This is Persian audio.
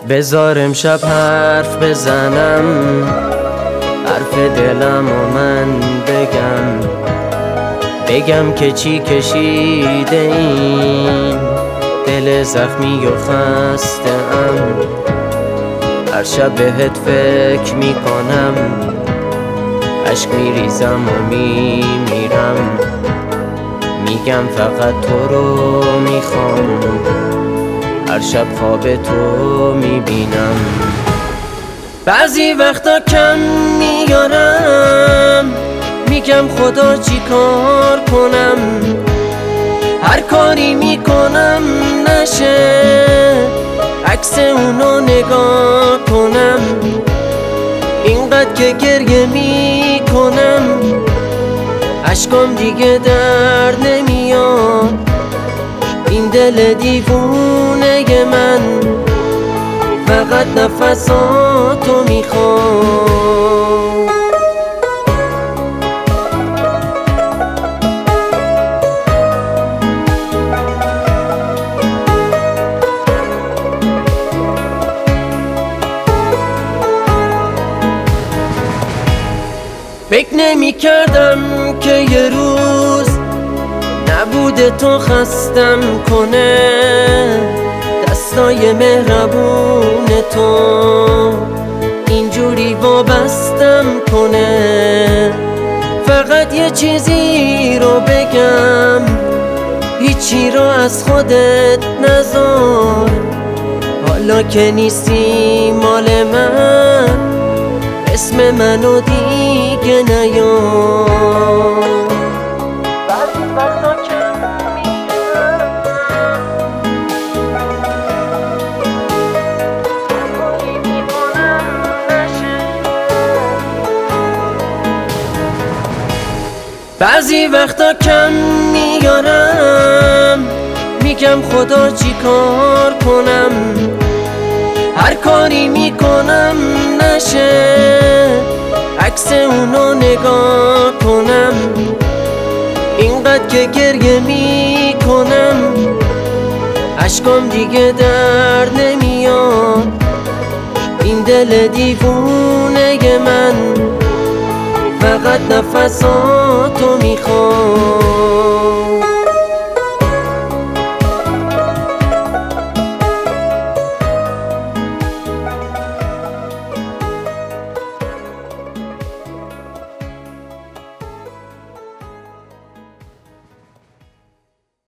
بذار امشب حرف بزنم، حرف دلم و من بگم که چی کشیده این دل زخمی و خسته ام. هر شب بهت فکر میکنم، عشق میریزم و میمیرم، میگم فقط تو رو میخوام، هر شب خواب تو میبینم. بعضی وقتا کم میارم، میگم خدا چی کار کنم، هر کاری میکنم نشه عکس اونو نگاه کنم. اینقدر که گریه میکنم اشکام دیگه در نمیاد، این دل دیوونه من فقط نفساتو میخواد. فکر نمی کردم که یه روز نبوده تو خستم کنه، دستای مهربون تو اینجوری وابستم کنه. فقط یه چیزی رو بگم، هیچی رو از خودت نذار، حالا که نیستی مال من اسم منو دیگه نیار. بعضی وقتا کم میارم، کاری میکنم نشه. بعضی وقتا کم میارم، میگم خدا چی کار کنم، هر کاری میکنم نشه عکس اونو نگاه کنم. اینقدر که گریه میکنم اشکام دیگه در نمیاد، این دل دیوونه من فقط نفساتو میخواد.